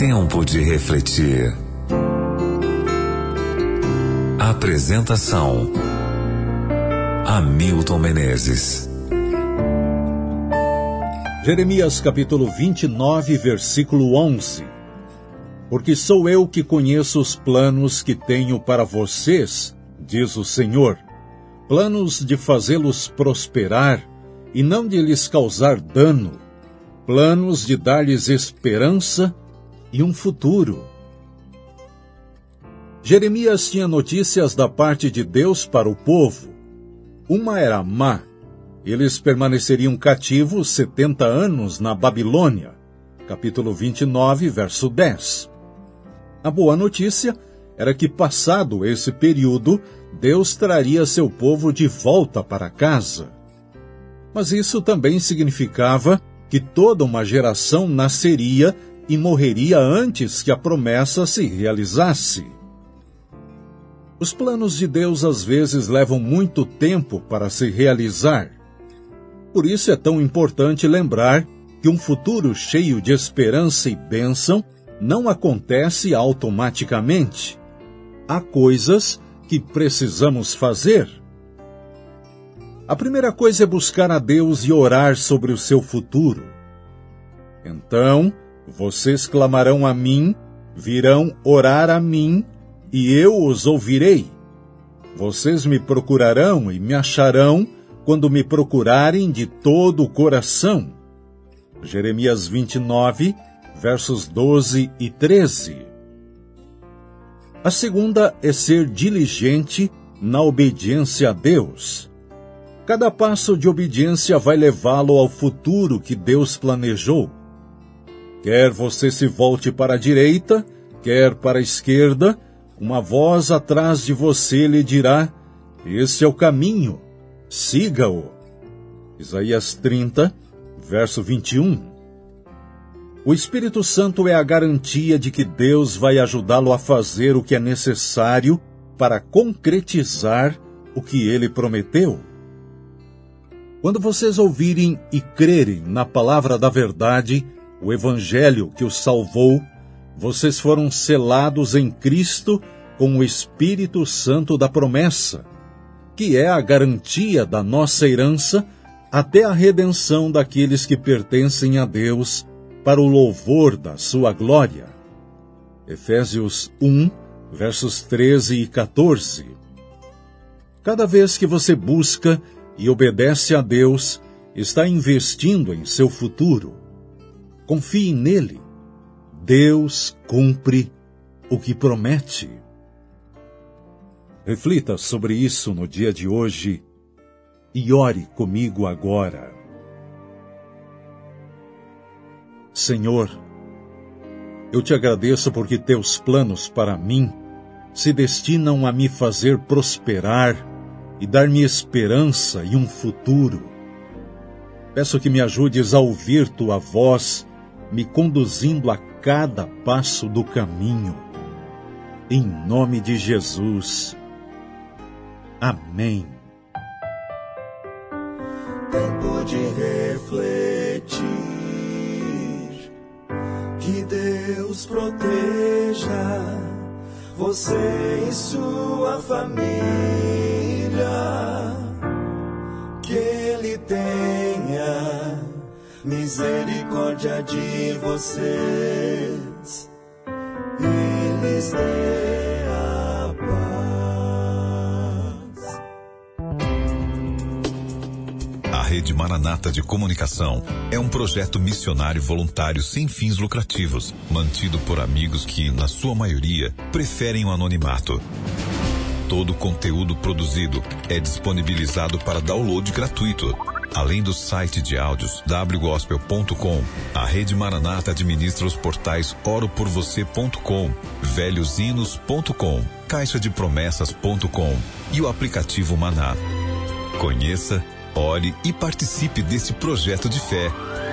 Tempo de refletir. Apresentação: Hamilton Menezes. Jeremias capítulo 29, versículo 11. Porque sou eu que conheço os planos que tenho para vocês, diz o Senhor, planos de fazê-los prosperar e não de lhes causar dano, planos de dar-lhes esperança e um futuro. Jeremias tinha notícias da parte de Deus para o povo. Uma era má. Eles permaneceriam cativos 70 anos na Babilônia. Capítulo 29, verso 10. A boa notícia era que, passado esse período, Deus traria seu povo de volta para casa. Mas isso também significava que toda uma geração nasceria e morreria antes que a promessa se realizasse. Os planos de Deus às vezes levam muito tempo para se realizar. Por isso é tão importante lembrar que um futuro cheio de esperança e bênção não acontece automaticamente. Há coisas que precisamos fazer. A primeira coisa é buscar a Deus e orar sobre o seu futuro. Então, vocês clamarão a mim, virão orar a mim, e eu os ouvirei. Vocês me procurarão e me acharão quando me procurarem de todo o coração. Jeremias 29, versos 12 e 13. A segunda é ser diligente na obediência a Deus. Cada passo de obediência vai levá-lo ao futuro que Deus planejou. Quer você se volte para a direita, quer para a esquerda, uma voz atrás de você lhe dirá: esse é o caminho, siga-o. Isaías 30, verso 21. O Espírito Santo é a garantia de que Deus vai ajudá-lo a fazer o que é necessário para concretizar o que ele prometeu. Quando vocês ouvirem e crerem na palavra da verdade, o Evangelho que os salvou, vocês foram selados em Cristo com o Espírito Santo da promessa, que é a garantia da nossa herança até a redenção daqueles que pertencem a Deus, para o louvor da sua glória. Efésios 1, versos 13 e 14. Cada vez que você busca e obedece a Deus, está investindo em seu futuro. Confie nele. Deus cumpre o que promete. Reflita sobre isso no dia de hoje e ore comigo agora. Senhor, eu te agradeço porque teus planos para mim se destinam a me fazer prosperar e dar-me esperança e um futuro. Peço que me ajudes a ouvir tua voz, me conduzindo a cada passo do caminho. Em nome de Jesus. Amém. Tempo de refletir. Que Deus proteja você e sua família. Que Ele tenha misericórdia de vocês e lhes dê a paz. A Rede Maranata de Comunicação é um projeto missionário voluntário sem fins lucrativos, mantido por amigos que, na sua maioria, preferem o anonimato. Todo o conteúdo produzido é disponibilizado para download gratuito. Além do site de áudios wgospel.com, a Rede Maranata administra os portais oroporvocê.com, velhosinos.com, caixadepromessas.com e o aplicativo Maná. Conheça, ore e participe desse projeto de fé.